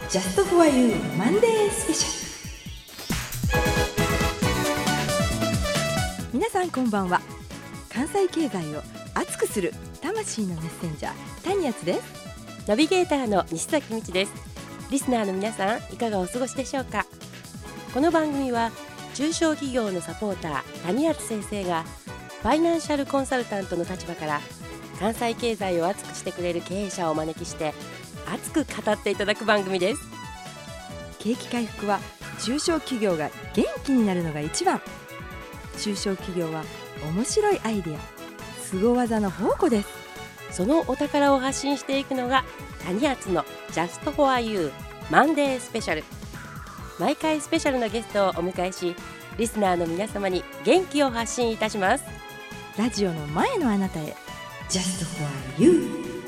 Just for You マンデースペシャル。皆さんこんばんは。関西経済を熱くする魂のメッセンジャー谷敦です。 ナビゲーターの西崎美智です。リスナーの皆さんいかがお過ごしでしょうか。この番組は中小企業のサポーター谷敦先生がファイナンシャルコンサルタントの立場から関西経済を熱くしてくれる経営者をお招きして熱く語っていただく番組です。 景気回復は中小企業が元気になるのが一番。中小企業は面白いアイデア、凄技の宝庫です。 そのお宝を発信していくのが谷敦の Just for You マンデースペシャル。毎回スペシャルなゲストをお迎えし、リスナーの皆様に元気を発信いたします。 ラジオの前のあなたへ Just for You。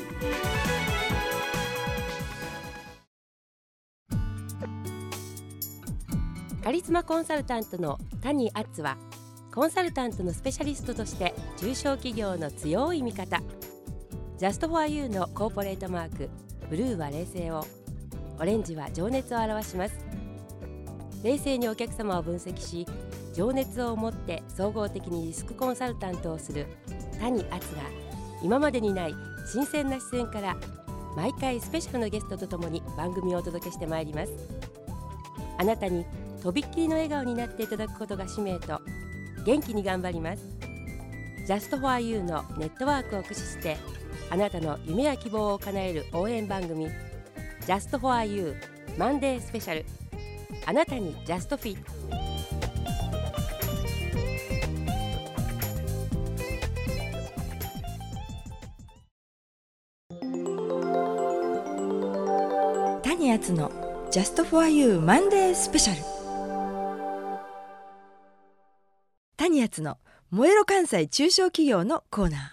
カリスマコンサルタントの谷敦はコンサルタントのスペシャリストとして中小企業の強い味方、Just for You のコーポレートマークブルーは冷静を、オレンジは情熱を表します。冷静にお客様を分析し、情熱を持って総合的にリスクコンサルタントをする谷敦が今までにない新鮮な視線から毎回スペシャルなゲストとともに番組をお届けしてまいります。あなたにとびっきりの笑顔になっていただくことが使命と元気に頑張ります。 Just for You のネットワークを駆使してあなたの夢や希望を叶える応援番組 Just for You マンデースペシャル。あなたに Just Fit。 谷敦の Just for You マンデースペシャル。谷敦の燃えろ関西中小企業のコーナー。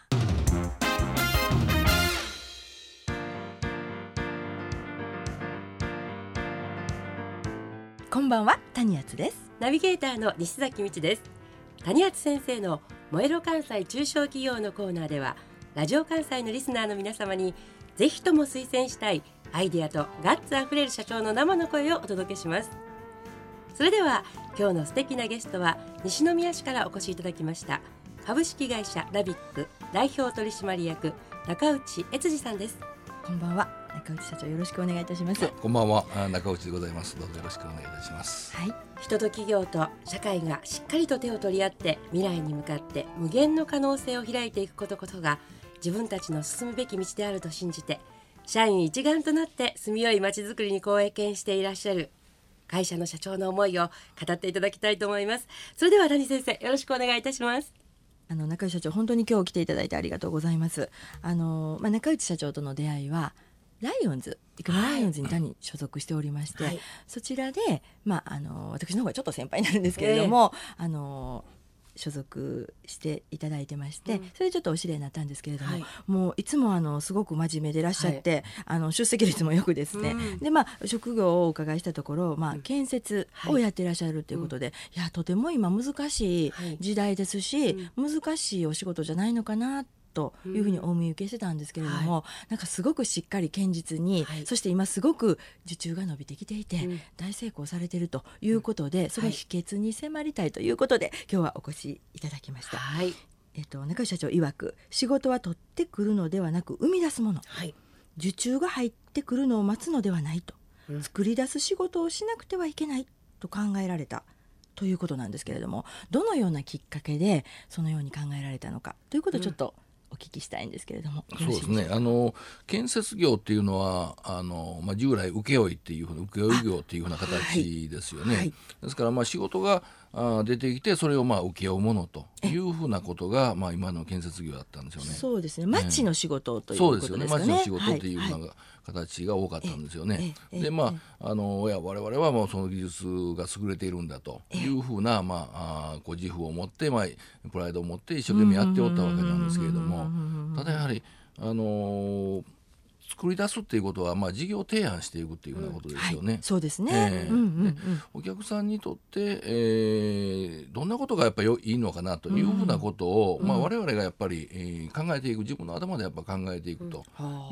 こんばんは、谷敦です。 ナビゲーターの西崎美智です。谷敦先生の燃えろ関西中小企業のコーナーでは、ラジオ関西のリスナーの皆様にぜひとも推薦したいアイデアとガッツあふれる社長の生の声をお届けします。それでは今日の素敵なゲストは西宮市からお越しいただきました株式会社ラビック代表取締役中内悦司さんです。 こんばんは、中内社長、よろしくお願いいたします。 こんばんは、中内でございます。どうぞよろしくお願いいたします。 はい、 人と企業と社会がしっかりと手を取り合って未来に向かって無限の可能性を開いていくことこそが自分たちの進むべき道であると信じて、社員一丸となって住みよい街づくりに貢献していらっしゃる会社の社長の思いを語っていただきたいと思います。それでは谷先生、よろしくお願いいたします。 中内社長、本当に今日来ていただいてありがとうございます。中内社長との出会いはライオンズ、生駒ライオンズに谷所属しておりまして、そちらで、私の方がちょっと先輩になるんですけれども、所属していただいてまして、それでちょっとお知り合いになったんですけれども、もういつもすごく真面目でいらっしゃって、出席率もよくですね、で職業をお伺いしたところ、建設をやっていらっしゃるということで、いやとても今難しい時代ですし、難しいお仕事じゃないのかなというふうにお見受けしてたんですけれども、なんかすごくしっかり堅実に、そして今すごく受注が伸びてきていて、大成功されているということで、その秘訣に迫りたいということで、今日はお越しいただきました。中内社長曰く、仕事は取ってくるのではなく生み出すもの、受注が入ってくるのを待つのではないと、作り出す仕事をしなくてはいけないと考えられたということなんですけれども、どのようなきっかけでそのように考えられたのかということをちょっとお聞きしたいんですけれども。 そうですね、建設業っていうのは従来請負っていうふうな請負業っていうふうな形ですよね。ですから仕事が出てきて、それを請け負うものというふうなことが、今の建設業だったんですよね。 そうですね、町の仕事ということですかね。 そうですよね、町の仕事っていうふうな形が多かったんですよね。で我々はもうその技術が優れているんだというふうな自負を持って、プライドを持って一生懸命やっておったわけなんですけれども、ただやはり作り出すっていうことは、事業提案していくっていうようなことですよね。 そうですね。 お客さんにとって、どんなことがやっぱりいいのかなというふうなことを、我々がやっぱり、考えていく、自分の頭でやっぱ考えていくというふう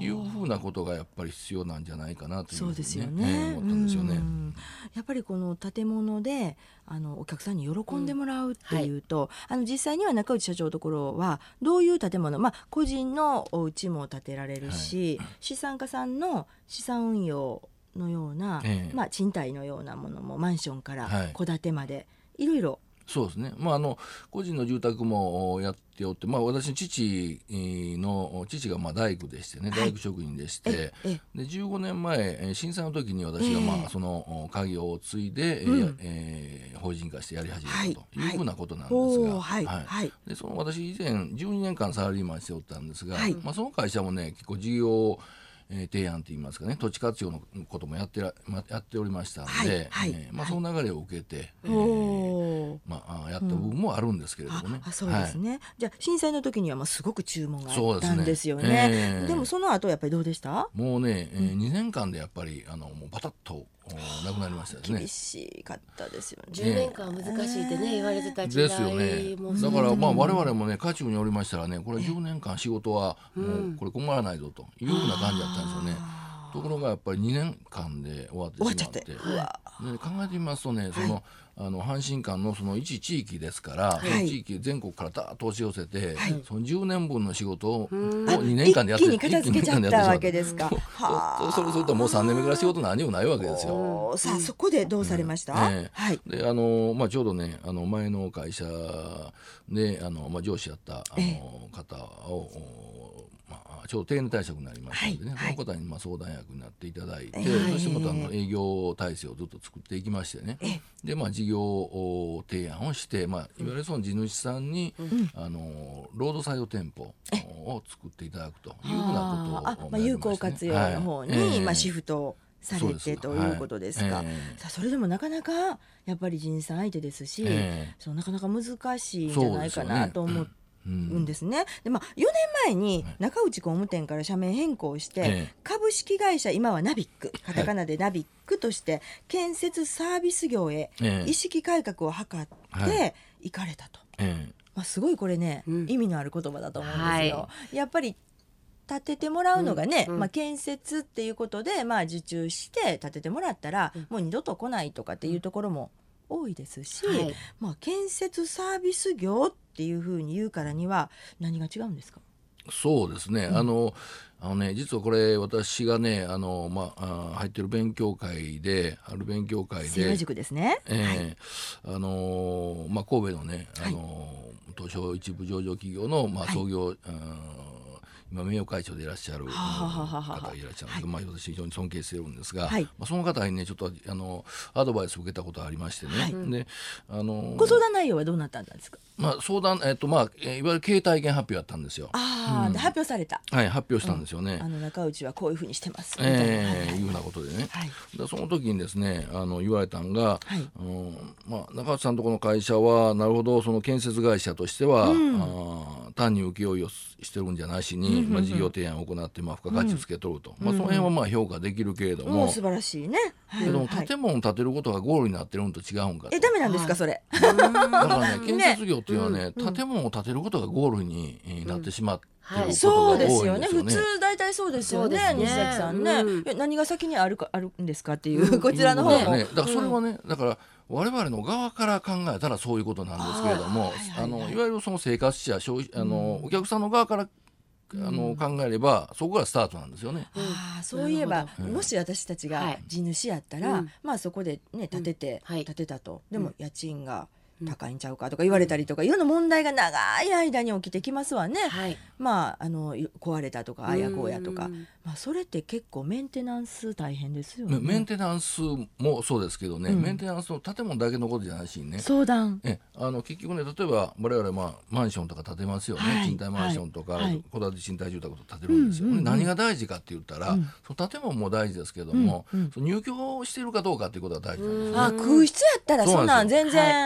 うなことがやっぱり必要なんじゃないかなというふうに、ね、 そうですよね、 思ったんですよね。 やっぱりこの建物でお客さんに喜んでもらうっていうと、実際には中内社長のところはどういう建物、個人のお家も建てられるし、資産家さんの資産運用のような、賃貸のようなものもマンションから戸建てまで、いろいろ。 そうですね、個人の住宅もやっておって、私の父が大工でしてね、大工職人でして、で15年前震災の時に私がその家業を継いで、法人化してやり始めたというふうなことなんですが、でその私以前12年間サラリーマンしておったんですが、その会社もね結構事業提案といいますかね、土地活用のこともやっておりましたので、その流れを受けて、やった部分もあるんですけれどもね。 そうですね、じゃあ震災の時にはすごく注文があったんですよね。でもその後やっぱりどうでした？ もうね、2年間でやっぱりもうバタッとなくなりましたですね。 厳しかったですよね。 10年間は難しいってね言われてた時代ですよね。だから我々もね家中におりましたらね、これ10年間仕事はもうこれ困らないぞというような感じだったんですよね。ところがやっぱり2年間で終わってしまって、で考えてみますとね、その阪神間のその一地域ですから、その地域全国からダーッと押し寄せて、その10年分の仕事を2年間でやって一気に片付けちゃったわけですか。 それするともう3年目から仕事何もないわけですよ。 さあそこでどうされました？ でちょうどね前の会社で上司やった方をちょうど定年退職になりましたのでね、その方に相談役になっていただいて、そしてまた営業体制をずっと作っていきましてね、で事業提案をして、いわゆるその地主さんに、労働採用店舗を作っていただくというふうなことを、 有効活用の方に、シフトされてということですか。さあそれでもなかなかやっぱり地主さん相手ですし、なかなか難しいんじゃないかなと思ってんですね。で4年前に中内工務店から社名変更して、株式会社今はナビック、カタカナでナビックとして建設サービス業へ意識改革を図っていかれたと、すごいこれね、意味のある言葉だと思うんですよ。やっぱり建ててもらうのがね、建設っていうことで、受注して建ててもらったら、もう二度と来ないとかっていうところも多いですし、建設サービス業っていうふうに言うからには何が違うんですか？ そうですね、実はこれ私がね入ってる勉強会で清和塾ですね、神戸のね東証一部上場企業の創業、今名誉会長でいらっしゃる方がいらっしゃるんですけど、私非常に尊敬しているんですが、その方にねちょっとアドバイスを受けたことがありましてね、でご相談内容はどうなったんですか？ 相談、いわゆる経営体験発表やったんですよ。 で発表された。 発表したんですよね。 中内はこういうふうにしてますみたいな、いうようなことでね、その時にですね言われたんが、中内さんのところの会社はなるほどその建設会社としては、単に請負をしてるんじゃなしに、事業提案を行って付加価値つけとると、その辺は評価できるけれども、 素晴らしいね。 けども建物を建てることがゴールになってるのと違うんかと。 ダメなんですかそれ？ だからね建設業っていうのはね、建物を建てることがゴールになってしまっていることが多いんですよね。 そうですよね。普通大体そうですよね。西崎さんね、何が先にあるんですかっていうこちらの方も、 だからそれはね、だから我々の側から考えたらそういうことなんですけれども、いわゆるその生活者お客さんの側から考えればそこがスタートなんですよね。 そういえば、もし私たちが地主やったら、そこでね建てたと、でも家賃が高いんちゃうかとか言われたりとか、いろんな問題が長い間に起きてきますわね。壊れたとかあやこうやとか、それって結構メンテナンス大変ですよね。 メンテナンスもそうですけどね、メンテナンスの建物だけのことじゃないしね、 相談結局ね、例えば我々マンションとか建てますよね、賃貸マンションとか戸建て賃貸住宅とか建てるんですよ、何が大事かって言ったら、その建物も大事ですけども、その入居しているかどうかっていうことが大事なんですよね。 空室やったらそんなん全然、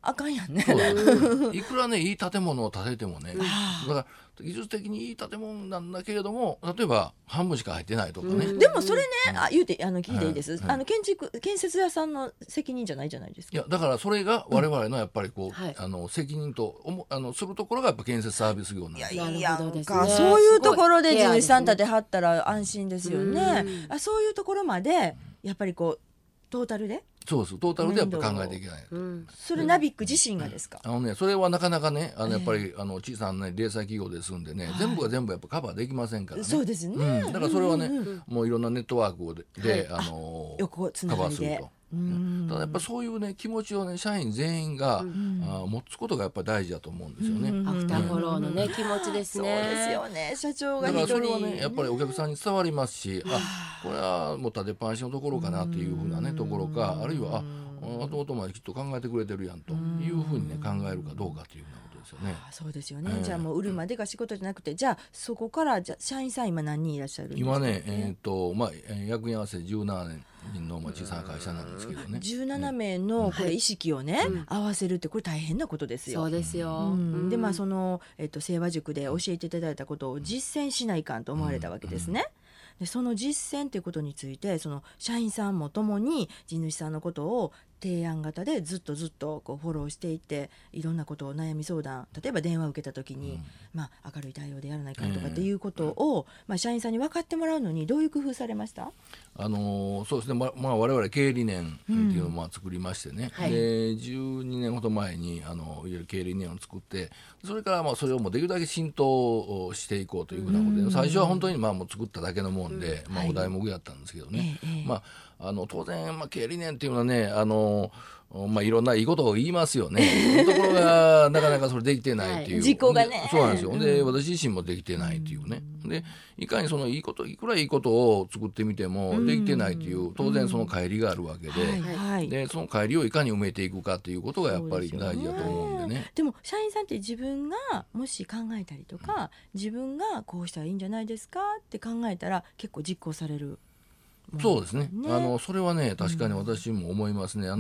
あかんやんね。 そうなんですいくらねいい建物を建ててもね、だから技術的にいい建物なんだけれども、例えば半分しか入ってないとかね、 でもそれね、言うて聞いていいです、建設屋さんの責任じゃないじゃないですか。 いやだからそれが我々のやっぱりこう、責任とするところがやっぱ建設サービス業なんです。 いやそういうところで地主さん立てはったら安心ですよね。そういうところまでやっぱりこうトータルでそうです、トータルでやっぱ考えていけない、 それナビック自身がですか。 それはなかなかねやっぱり小さな、ね、零細企業ですんでね、全部が全部やっぱカバーできませんからね。 そうですね、 だからそれはね、もういろんなネットワークで、 横つなカがりでバーすると。ただやっぱそういうね気持ちをね社員全員が、持つことがやっぱり大事だと思うんですよね。 アフターフォローのね、気持ちですね。 そうですよね。社長がだから一人それはねやっぱりお客さんに伝わりますし、これはもう立てっぱなしのところかなっていうふうなねところか、あるいは後々まできっと考えてくれてるやんというふうにね考えるかどうかっていうようなことですよね。 そうですよね、じゃあもう売るまでが仕事じゃなくて、じゃあそこから社員さん今何人いらっしゃるんですか。 今ね、役員合わせ17人の小さな会社なんですけどね、 17名のこれ意識をね、合わせるってこれ大変なことですよ。 そうですよ、 でその、清和塾で教えていただいたことを実践しないかんと思われたわけですね。でその実践ということについてその社員さんもともに地主さんのことを提案型でずっとこうフォローしていって、いろんなことを悩み相談、例えば電話を受けた時に、明るい対応でやらないかとかっていうことを、社員さんに分かってもらうのにどういう工夫されました？ そうですね、我々経営理念っていうのを作りましてね、で12年ほど前にいわゆる経営理念を作って、それからそれをもうできるだけ浸透していこうというふうなことで、最初は本当にもう作っただけのもんで、お題目やったんですけどね、当然、経営理念っていうのはねいろんないいことを言いますよね。ところがなかなかそれできてないっていう、 実行がね。 そうなんですよ。で私自身もできてないっていうね。でいかにそのいくらいいことを作ってみてもできてないっていう、当然その乖離があるわけで、でその乖離をいかに埋めていくかっていうことがやっぱり大事だと思うんでね。 でも社員さんって自分がもし考えたりとか、自分がこうしたらいいんじゃないですかって考えたら結構実行される。 そうですね、それはね確かに私も思いますね。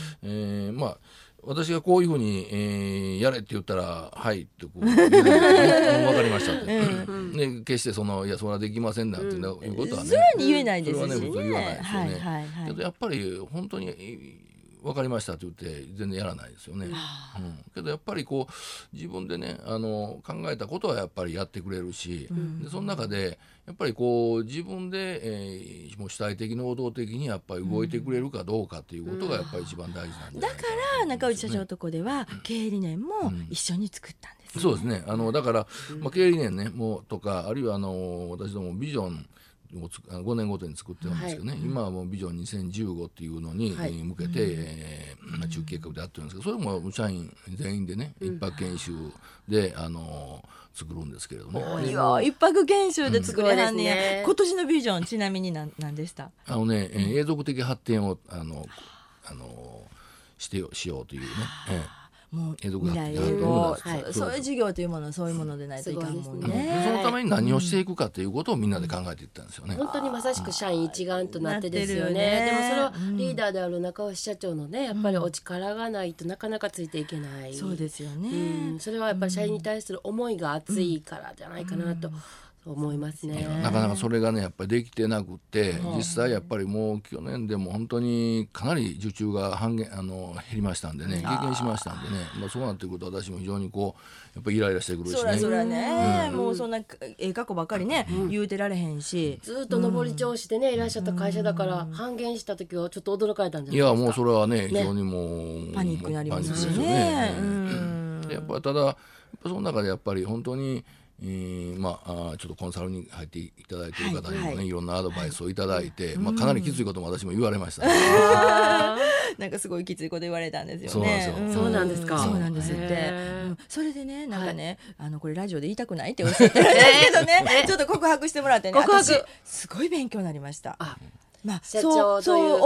私がこういうふうに、やれって言ったらはいってこう分かりましたって、で決していやそれはできませんだっていうことはね、 それは言えないですしね。 それはね普通言わないですよね。けどやっぱり本当に分かりましたって言って全然やらないですよね。けどやっぱりこう自分でね考えたことはやっぱりやってくれるし、でその中でやっぱりこう自分で、もう主体的能動的にやっぱり動いてくれるかどうかっていうことがやっぱり一番大事なんじゃないかなと思いますね。 だから中内社長のとこでは経営理念も一緒に作ったんですね。 そうですね。だから、経営理念ねもうとか、あるいは私どもビジョン5年ごとに作ってるんですけどね、今はもうビジョン2015っていうのに向けて、中期計画でやってるんですけど、それも社員全員でね一泊研修で作るんですけれども、 いや一泊研修で作れはんね、今年のビジョンちなみに何でした？ 永続的発展をしようというね、 もう未来をそういう授業というものはそういうものでないといかんもんね。 そのために何をしていくかということをみんなで考えていったんですよね。 本当にまさしく社員一丸となってですよね。でもそれはリーダーである中内社長のねやっぱりお力がないとなかなかついていけない。 そうですよね。 それはやっぱり社員に対する思いが熱いからじゃないかなと思いますね。 なかなかそれがねやっぱりできてなくって、実際やっぱりもう去年でも本当にかなり受注が減りましたんでね、激減しましたんでね、そうなってくると私も非常にこうやっぱりイライラしてくるしね。 そらね、もうそんな過去ばっかりね、言うてられへんし、 ずっと上り調子でねいらっしゃった会社だから半減した時はちょっと驚かれたんじゃないですか。 いやもうそれはね非常にもうパニックになりますしね。やっぱりただその中でやっぱり本当にちょっとコンサルに入っていただいている方にもね、いろんなアドバイスをいただいて、かなりきついことも私も言われましたね。 なんかすごいきついこと言われたんですよね。 そうなんですか。 そうなんですって。それでねなんかね、これラジオで言いたくないっておっしゃってるんですけどね、ちょっと告白してもらってね、私すごい勉強になりました。そう思っ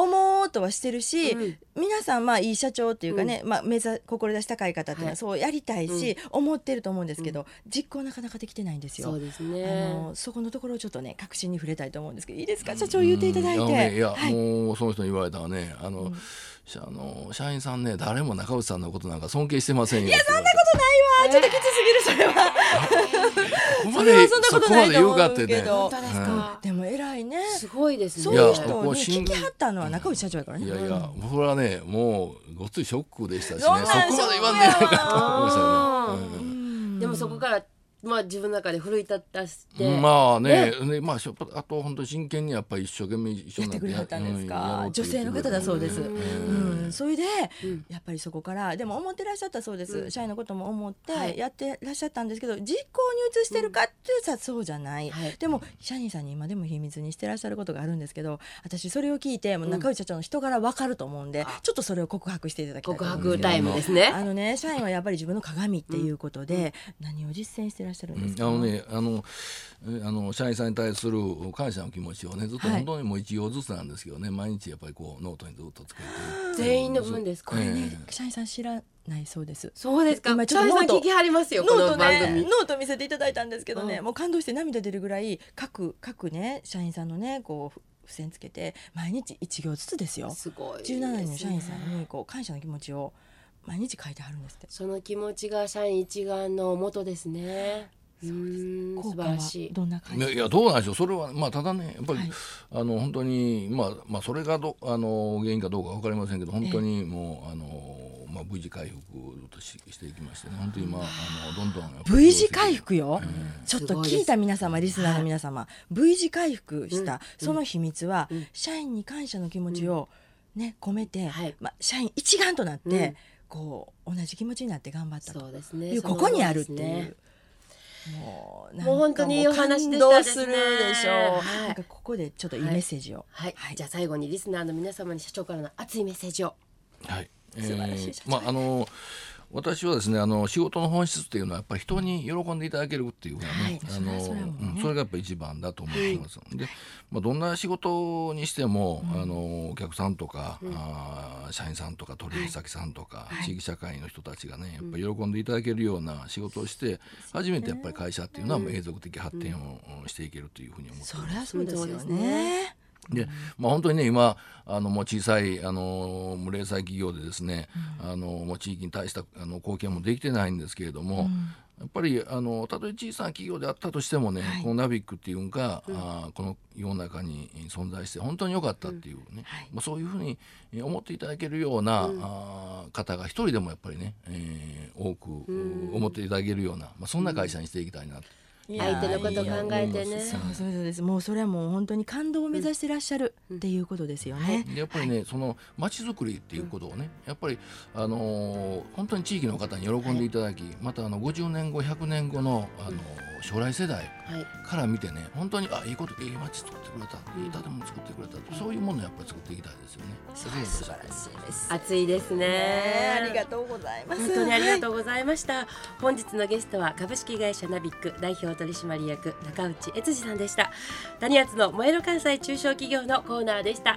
うとはしてるし、皆さんまあいい社長っていうかね、まあ、志高い方っていうのはそうやりたいし、思ってると思うんですけど、実行なかなかできてないんですよ。 そうですね。 そこのところをちょっとね確信に触れたいと思うんですけど、いいですか社長言っていただいて。 いや、もうその人に言われたらね、社員さんね、誰も中内さんのことなんか尊敬してませんよ。 いやそんなことないわ、ちょっときつすぎるそれは。それはそんなことないと思うけど。 本当ですか。 でも偉いね。 すごいですね。 そういう人に聞きはったのは中内社長やからね。 いや僕はねもうごっついショックでしたしね、 そんなんそこまで言わんでないかと思いましたよね。 でもそこからまあ自分の中で奮い立たして、 まあね、まああと本当に真剣にやっぱり一生懸命一緒になってやってくれはったんですか。女性の方だそうです。それでやっぱりそこからでも思ってらっしゃったそうです。社員のことも思ってやってらっしゃったんですけど、実行に移してるかっていうとそうじゃない。でも社員さんに今でも秘密にしてらっしゃることがあるんですけど、私それを聞いてもう中内社長の人柄分かると思うんで、ちょっとそれを告白していただきたいと思うんですけど。 告白タイムですね。 社員はやっぱり自分の鏡っていうことで何を実践してらっしゃるんですか。 社員さんに対する感謝の気持ちをねずっと本当にもう1行ずつなんですけどね、毎日やっぱりこうノートにずっとつけて。 全員の分ですか。 これね、社員さん知らないそうです。 そうですか。 今社員さん聞きはりますよこの番組。 ノート見せていただいたんですけどね、もう感動して涙出るぐらい各ね社員さんのねこう付箋つけて毎日1行ずつですよ。 すごいですね。 17人の社員さんにこう感謝の気持ちを毎日書いてあるんですって。 その気持ちが社員一丸の元ですね。 そうです。 素晴らしい。 どんな感じ。 いやどうなんでしょう。それはまあただねやっぱり、本当にまあそれが原因かどうか分かりませんけど、本当にもう無事回復としていきましてね、本当にどんどん V 字回復よ、ちょっと聞いた皆様リスナーの皆様、V 字回復した、その秘密は、社員に感謝の気持ちをね込めて、社員一丸となって、こう同じ気持ちになって頑張ったというここにあるっていう。もう本当にいいお話でしたですね。 感動するでしょう。なんかここでちょっといいメッセージを。 じゃあ最後にリスナーの皆様に社長からの熱いメッセージを。 素晴らしい社長。 私はですね仕事の本質っていうのはやっぱり人に喜んでいただけるっていうね、それがやっぱり一番だと思います。で、どんな仕事にしても、お客さんとか、社員さんとか取引先さんとか、地域社会の人たちがねやっぱり喜んでいただけるような仕事をして初めてやっぱり会社っていうのは永続的発展をしていけるというふうに思っています。 そりゃそうですよね。 で本当にね今もう小さい無零細企業でですね、もう地域に対した貢献もできてないんですけれども、やっぱりたとえ小さな企業であったとしてもね、このナビックっていうのが、この世の中に存在して本当に良かったっていうね、そういうふうに思っていただけるような、方が一人でもやっぱりね、多く思っていただけるような、そんな会社にしていきたいなと。 相手のことを考えてね。 そうです。もうそれはもう本当に感動を目指してらっしゃるっていうことですよね。 やっぱりね、その街づくりっていうことをね、やっぱり本当に地域の方に喜んでいただき、また50年後100年後の将来世代から見てね、本当にいいこといい街作ってくれた、いい建物作ってくれた、そういうものをやっぱり作っていきたいですよね。 素晴らしいです。 熱いですね。 ありがとうございます。 本当にありがとうございました。本日のゲストは株式会社ナビック代表取締役中内悦司さんでした。谷厚の燃える関西中小企業のコーナーでした。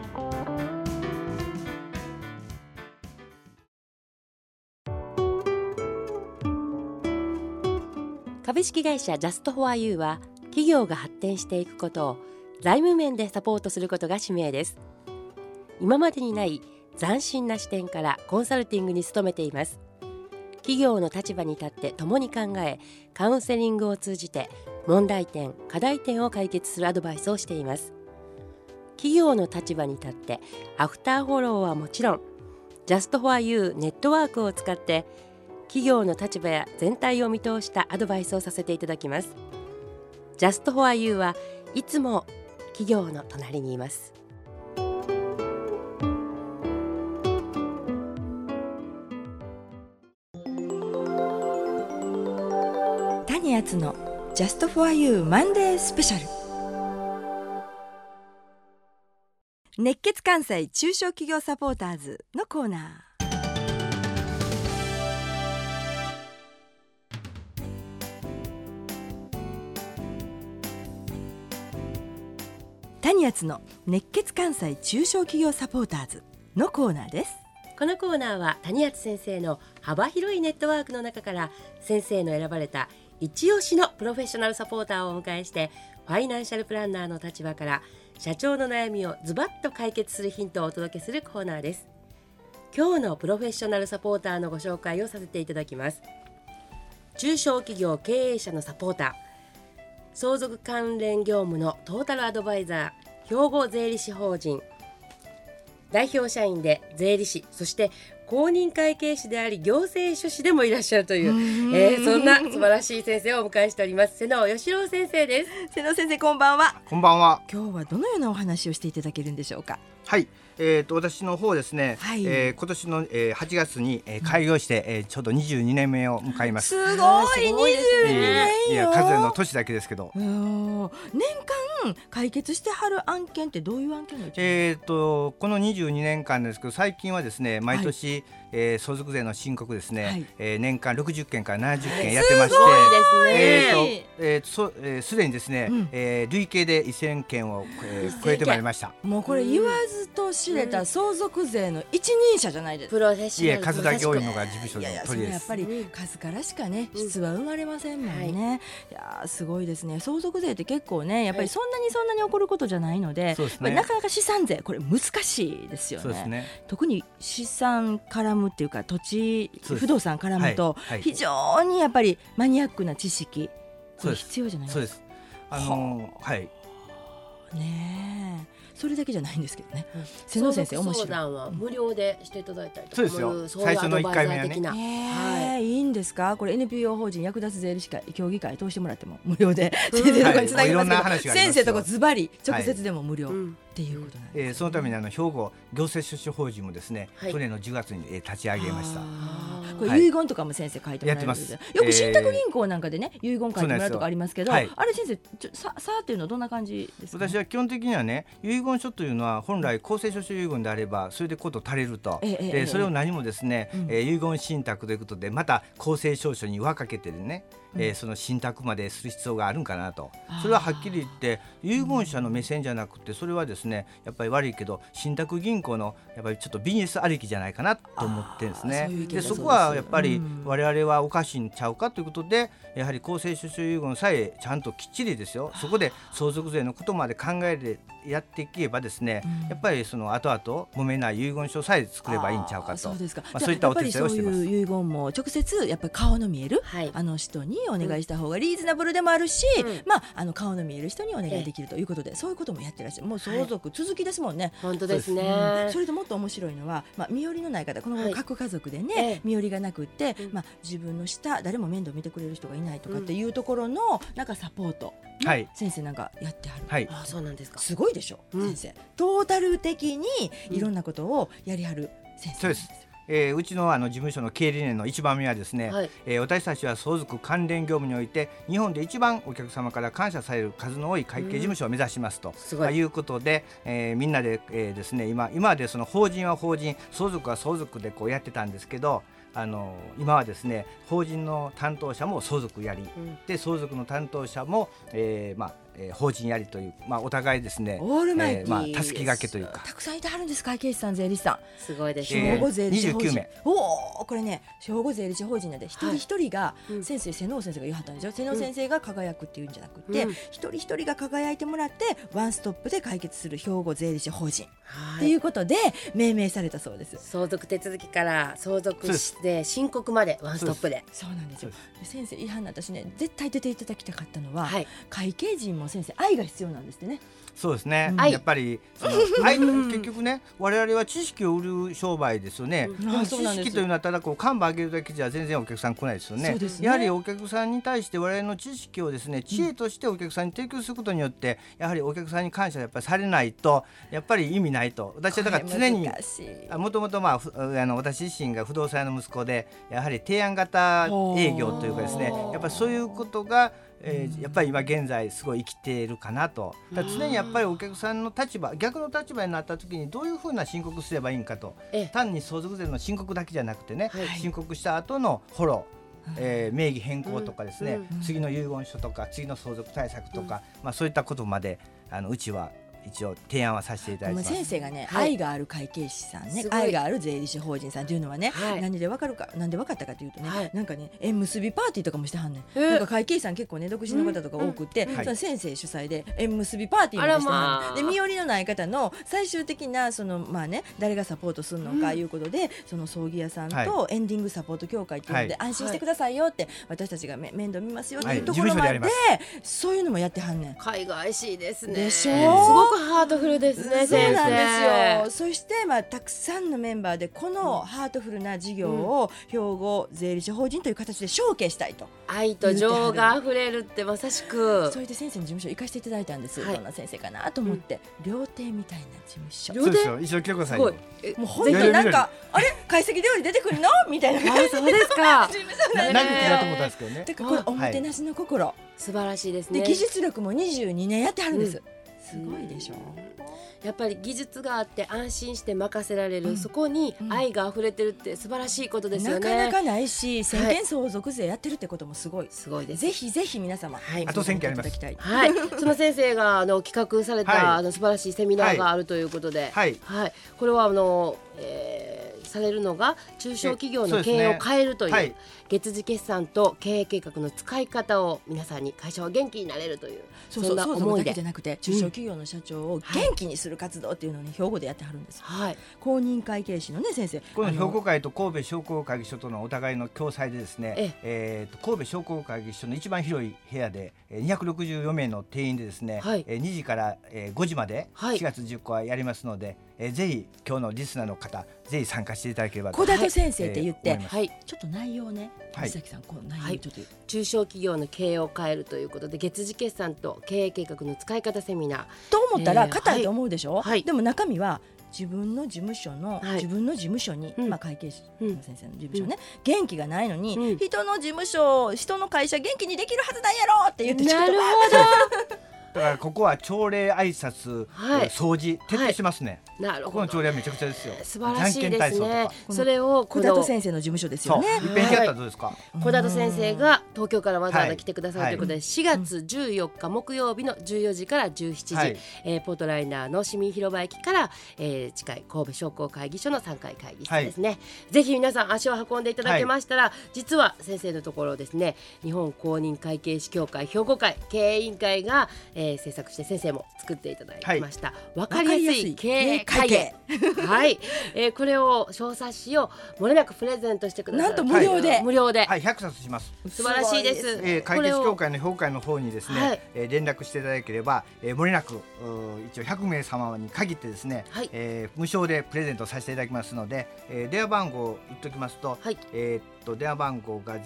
株式会社ジャストフォアユーは企業が発展していくことを財務面でサポートすることが使命です。今までにない斬新な視点からコンサルティングに努めています。企業の立場に立って共に考え、カウンセリングを通じて問題点、課題点を解決するアドバイスをしています。企業の立場に立ってアフターフォローはもちろん、ジャストフォアユーネットワークを使って企業の立場や全体を見通したアドバイスをさせていただきます。ジャストフォアユーはいつも企業の隣にいます。 谷厚のジャストフォアユーマンデースペシャル。熱血関西中小企業サポーターズのコーナー。 谷敦の熱血関西中小企業サポーターズのコーナーです。 このコーナーは谷敦先生の幅広いネットワークの中から先生の選ばれた一押しのプロフェッショナルサポーターをお迎えして、ファイナンシャルプランナーの立場から社長の悩みをズバッと解決するヒントをお届けするコーナーです。今日のプロフェッショナルサポーターのご紹介をさせていただきます。中小企業経営者のサポーター、相続関連業務のトータルアドバイザー、兵庫税理士法人代表社員で税理士、そして公認会計士であり行政書士でもいらっしゃるという、そんな素晴らしい先生をお迎えしております。瀬野義郎先生です。 瀬野先生、こんばんは。 こんばんは。 今日はどのようなお話をしていただけるんでしょうか。 はい、私の方ですね、 はい、 今年の、8月に、開業して、ちょうど22年目を迎えます。 すごい22年よ。 数えの年だけですけど、 年間解決してはる案件ってどういう案件なんですか。 この22年間ですけど、最近はですね毎年、相続税の申告ですね、年間60件から70件やってまして、 すごいですね。すでにですね、累計で1000件を、超えてまいりました。 もうこれ言わずと知れた相続税の一人者じゃないですか。 プロフェッショナル。 数だけ多いのが事務所の取りです。 やっぱり数からしかね、質は生まれませんもんね。いやすごいですね。相続税って結構ね、やっぱりそんなに起こることじゃないので、なかなか資産税これ難しいですよね。 そうですね。 特に資産絡むっていうか、土地不動産絡むと非常にやっぱりマニアックな知識、これ必要じゃないですか。 そうです。はいねえ、それだけじゃないんですけどね。瀬野先生、面白い。 相談は無料でしていただいたりとか。 そうですよ。最初の1回目はね。 いいんですか。これ NPO 法人役立つ税理士会協議会通してもらっても無料で先生とこにつなぎますけど、先生とこズバリ直接でも無料っていうことなんです。 そのために兵庫行政書士法人もですね、去年の10月に立ち上げました。 これ遺言とかも先生書いてもらえるんです。よく信託銀行なんかでね、遺言書いてもらうとかありますけど、あれ先生さっていうのはどんな感じですか。 私は基本的にはね、遺言書というのは本来公正書士遺言であればそれでこと足りると、でそれを何もですね、遺言信託ということでまた公正証書に輪かけてね、その信託までする必要があるんかなと。それははっきり言って遺言者の目線じゃなくて、それはですねやっぱり悪いけど信託銀行のやっぱりちょっとビジネスありきじゃないかなと思ってるんですね。でそこはやっぱり我々はおかしいんちゃうかということで、やはり公正書士遺言さえちゃんときっちりですよ、そこで相続税のことまで考えてやっていけばですね、やっぱりその後々揉めない遺言書さえ作ればいいんちゃうかと。そうですか。そういったお手伝いをしてます。 そういう遺言も直接やっぱり顔の見える、人にお願いした方がリーズナブルでもあるし、顔の見える人にお願いできるということで、そういうこともやってらっしゃる。もう相続続きですもんね。 本当ですね。 それともっと面白いのは、身寄りのない方、この各家族でね、身寄りがなくって、自分の下誰も面倒見てくれる人がいないとかっていうところのなんかサポート、先生なんかやってはる。 そうなんですか。 すごいでしょ、先生。トータル的にいろんなことをやりはる先生。 そうです。うちの事務所の経営理念の一番目はですね、私たちは相続関連業務において日本で一番お客様から感謝される数の多い会計事務所を目指しますと、いうことで、みんなで、ですね、今までその法人は法人、相続は相続でこうやってたんですけど、今はですね法人の担当者も相続やり、で相続の担当者も、法人やりという、お互いですね、たすきがけというか。 たくさんいてはるんです。会計士さん、税理士さんすごいですね。兵庫税理士法人、 29名。 これね、兵庫税理士法人なんで一人一人が、先生、瀬能先生が言いはったんですよ。瀬能先生が輝くっていうんじゃなくて、一人一人が輝いてもらってワンストップで解決する兵庫税理士法人ということで命名されたそうです。 相続手続きから相続して申告までワンストップで。 そうなんですよ。先生、いはんな、私ね絶対出ていただきたかったのは、会計人も先生愛が必要なんですってね。 そうですね、やっぱり結局ね、我々は知識を売る商売ですよね。知識というのはただこう看板上げるだけじゃ全然お客さん来ないですよね。やはりお客さんに対して我々の知識をですね、知恵としてお客さんに提供することによって、やはりお客さんに感謝やっぱりされないとやっぱり意味ないと。私はだから常にもともと私自身が不動産屋の息子で、やはり提案型営業というかですね、やっぱりそういうことがやっぱり今現在すごい生きているかなと。だから常にやっぱりお客さんの立場、逆の立場になった時にどういうふうな申告すればいいんかと、単に相続税の申告だけじゃなくてね、申告した後のフォロー、名義変更とかですね、次の遺言書とか次の相続対策とか、そういったことまでうちは一応提案はさせていただきます。 先生がね、 はい、 愛がある会計士さんね、愛がある税理士法人さんっていうのはね、 はい、 なんで分かったかというとね、 はい、 なんかね縁結びパーティーとかもしてはんねん。なんか会計士さん結構ね独身の方とか多くって、その先生主催で縁結びパーティーもしてはんねん。で身寄りのない方の最終的なそのまあね誰がサポートするのかいうことで、その葬儀屋さんとエンディングサポート協会っていうので、安心してくださいよって、私たちが面倒見ますよっていうところまで、そういうのもやってはんねん。 海外しいですね。 でしょ。 すごくハートフルですね。 そうなんですよ。そしてまあたくさんのメンバーでこのハートフルな事業を兵庫税理士法人という形で承継したいと、 愛と情があふれるってまさしく。 それで先生の事務所行かせていただいたんです、どんな先生かなと思って、料亭みたいな事務所。 そうですよ、一緒に来てくださいよ。 もう本当になんかあれ懐石料理出てくるのみたいな感じ。 そうですか。 何てだと思ったんですけどね。 だからこれおもてなしの心、 素晴らしいですね。 で技術力も22年やってはるんです、すごいでしょ。 やっぱり技術があって安心して任せられる、そこに愛があふれてるって素晴らしいことですよね。 なかなかないし、先見相続税やってるってこともすごいです。 ぜひぜひ皆様、 あと選挙あります。 はい、その先生が企画された素晴らしいセミナーがあるということで、これはされるのが中小企業の経営を変えるという月次決算と経営計画の使い方を皆さんに会社は元気になれるという、そんな思いで、 そうだけじゃなくて中小企業の社長を元気にする活動っていうのをね、兵庫でやってはるんです。公認会計士のね先生、 この兵庫会と神戸商工会議所とのお互いの共催でですね、神戸商工会議所の一番広い部屋で264名の定員でですね、2時から5時まで4月10日はやりますので、ぜひ今日のリスナーの方ぜひ参加していただければと。 小田先生って言って、ちょっと内容ね、 はいさんこの内容ちょっと、 中小企業の経営を変えるということで月次決算と経営計画の使い方セミナーと思ったら硬いと思うでしょ、でも中身は自分の事務所に、会計士の先生の事務所ね、元気がないのに、人の事務所人の会社元気にできるはずなんやろって言って、 なるほどだからここは朝礼挨拶、掃除徹底してますね。 なるほど。 ここの朝礼はめちゃくちゃですよ。 素晴らしいですね。それを小田先生の事務所ですよね。 いっぺんやったらどうですか。 小田先生が東京からわざわざ来てくださるということで、4月14日木曜日の14時から17時、ポートライナーの市民広場駅から、近い神戸商工会議所の3階会議室ですね、ぜひ皆さん足を運んでいただけましたら、実は先生のところですね、日本公認会計士協会兵庫会経営委員会が、制作して先生も作っていただきました、わかりやすい経営会計これを小冊子をもれなくプレゼントしてくださる。 なんと無料で、 100冊します。 素晴らしいです。 会計士協会の兵庫会の方にですね、連絡していただければ、もれなく一応100名様に限ってですね、無償でプレゼントさせていただきますので、電話番号言っておきますと、電話番号が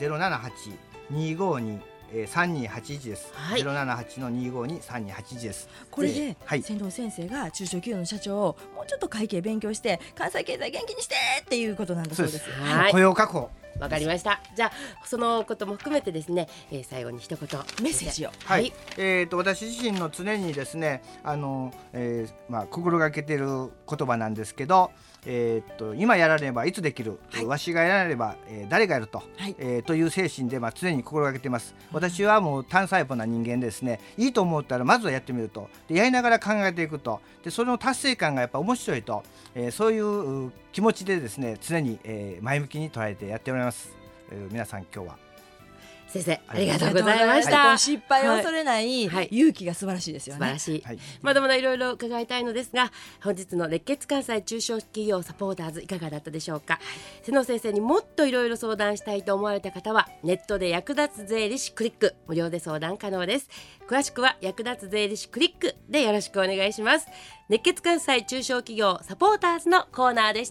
078-252-3281です、078の252-3281です。 これで、千藤先生が中小企業の社長をもうちょっと会計勉強して関西経済元気にしてっていうことなんだそうです。 雇用確保。 わかりました。じゃあそのことも含めてですね、最後に一言メッセージを。 私自身の常にですね、心がけている言葉なんですけど、今やらねばいつできる、わしがやらねば、誰がやると、という精神で、常に心がけています。私はもう単細胞な人間ですね、いいと思ったらまずはやってみると、でやりながら考えていくと、でその達成感がやっぱ面白いと、そういう気持ちでですね常に、前向きに捉えてやっております。皆さん今日は先生ありがとうございました。 失敗を恐れない勇気が素晴らしいですよね。 素晴らしい、まだまだいろいろ伺いたいのですが、本日の熱血関西中小企業サポーターズいかがだったでしょうか。瀬野先生にもっといろいろ相談したいと思われた方はネットで役立つ税理士クリック無料で相談可能です。詳しくは役立つ税理士クリックでよろしくお願いします。熱血関西中小企業サポーターズのコーナーでした。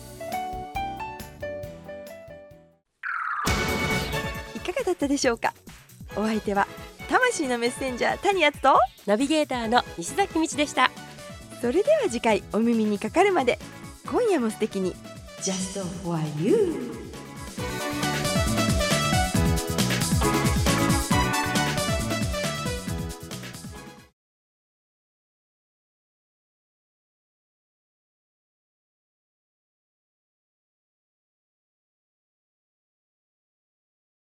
いかがだったでしょうか。お相手は魂のメッセンジャー谷敦とナビゲーターの西崎道でした。 それでは次回お耳にかかるまで、今夜も素敵に Just for you。